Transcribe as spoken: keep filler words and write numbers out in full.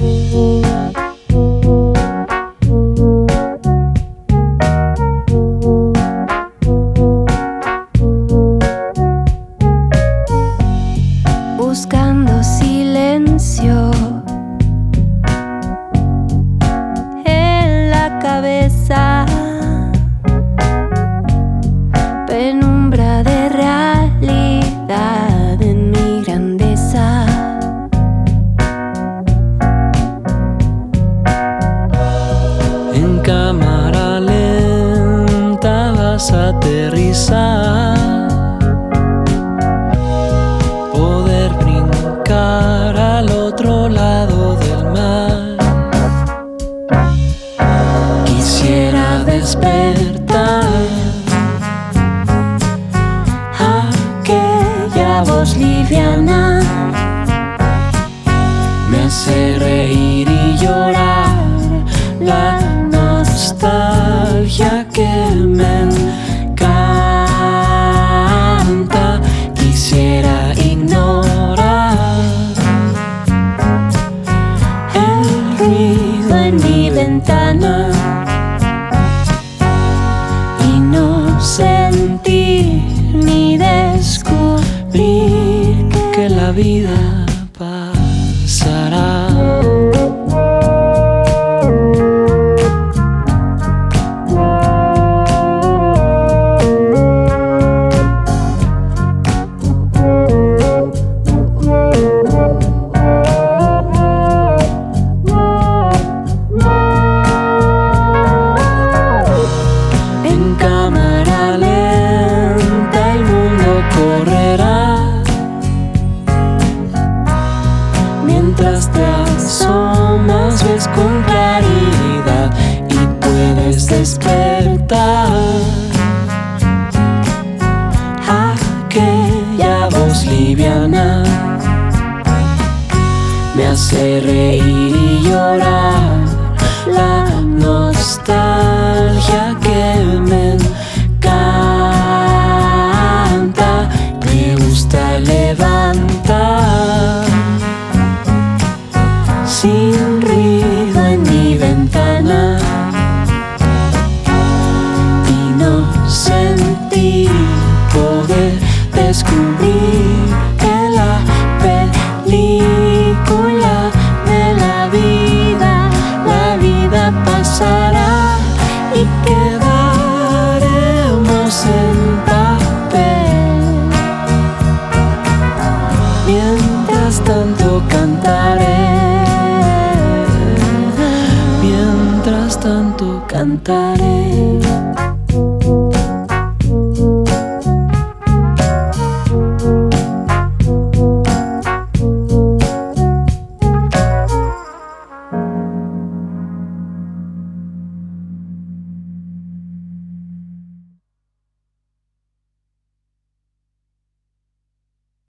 Buscando silencio en la cabeza, penumbra de realidad en mi grandeza. En cámara lenta vas a aterrizar, poder brincar al otro lado del mar. Quisiera despertar aquella voz liviana, me hace reír y llorar la nostalgia que me encanta. Quisiera ignorar el ruido en mi ventana y no sentir ni descubrir que la vida pasará. En cámara lenta el mundo correrá, mientras te asomas ves con claridad y puedes despertar aquella voz liviana, me hace reír y llorar la nostalgia que me encanta. Me gusta levantar sin ruido en mi ventana y no sentir, poder descubrir que la película de la vida, la vida pasará y quedaremos en papel. Mientras tanto cantaré, mientras tanto cantaré.